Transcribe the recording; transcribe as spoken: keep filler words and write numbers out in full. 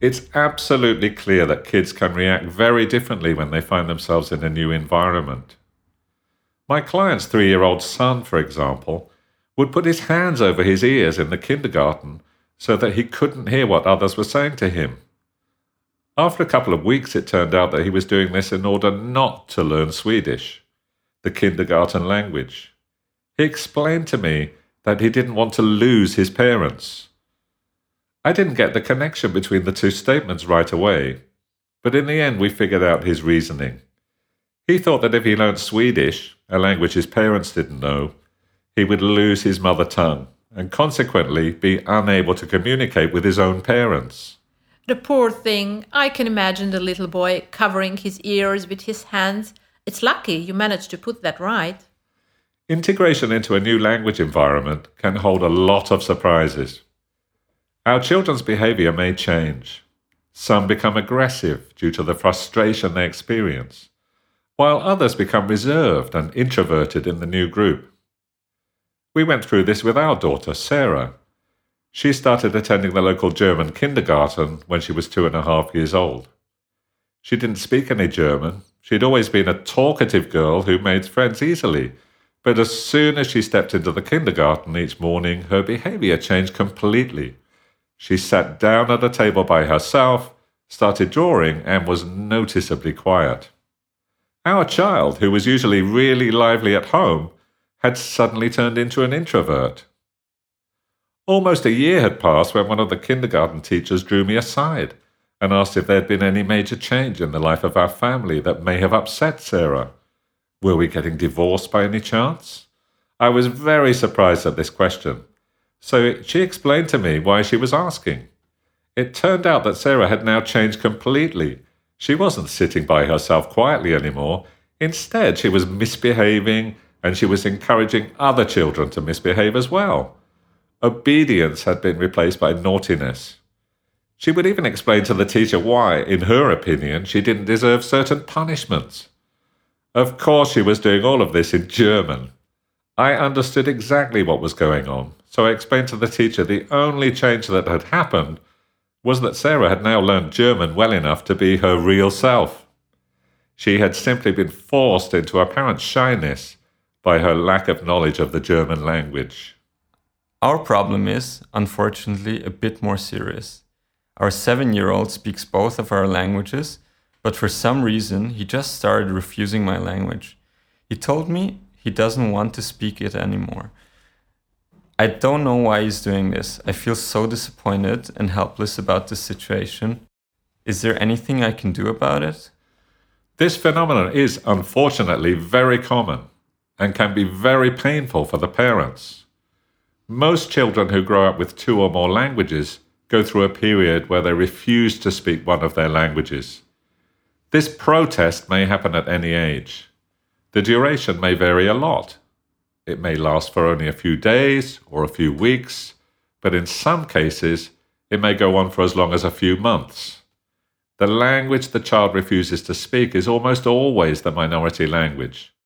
It's absolutely clear that kids can react very differently when they find themselves in a new environment. My client's three year old son, for example, would put his hands over his ears in the kindergarten so that he couldn't hear what others were saying to him. After a couple of weeks, it turned out that he was doing this in order not to learn Swedish, the kindergarten language. He explained to me that he didn't want to lose his parents. I didn't get the connection between the two statements right away, but in the end we figured out his reasoning. He thought that if he learned Swedish, a language his parents didn't know, he would lose his mother tongue and consequently be unable to communicate with his own parents. The poor thing. I can imagine the little boy covering his ears with his hands. It's lucky you managed to put that right. Integration into a new language environment can hold a lot of surprises. Our children's behavior may change. Some become aggressive due to the frustration they experience, while others become reserved and introverted in the new group. We went through this with our daughter, Sarah. She started attending the local German kindergarten when she was two and a half years old. She didn't speak any German. She'd always been a talkative girl who made friends easily, but as soon as she stepped into the kindergarten each morning, her behavior changed completely. She sat down at a table by herself, started drawing, and was noticeably quiet. Our child, who was usually really lively at home, had suddenly turned into an introvert. Almost a year had passed when one of the kindergarten teachers drew me aside and asked if there had been any major change in the life of our family that may have upset Sarah. Were we getting divorced by any chance? I was very surprised at this question, so she explained to me why she was asking. It turned out that Sarah had now changed completely. She wasn't sitting by herself quietly anymore. Instead, she was misbehaving, and she was encouraging other children to misbehave as well. Obedience had been replaced by naughtiness. She would even explain to the teacher why, in her opinion, she didn't deserve certain punishments. Of course, she was doing all of this in German. I understood exactly what was going on, so I explained to the teacher the only change that had happened was that Sarah had now learned German well enough to be her real self. She had simply been forced into apparent shyness by her lack of knowledge of the German language. Our problem is, unfortunately, a bit more serious. Our seven-year-old speaks both of our languages, but for some reason he just started refusing my language. He told me he doesn't want to speak it anymore. I don't know why he's doing this. I feel so disappointed and helpless about this situation. Is there anything I can do about it? This phenomenon is unfortunately very common and can be very painful for the parents. Most children who grow up with two or more languages go through a period where they refuse to speak one of their languages. This protest may happen at any age. The duration may vary a lot. It may last for only a few days or a few weeks, but in some cases, it may go on for as long as a few months. The language the child refuses to speak is almost always the minority language.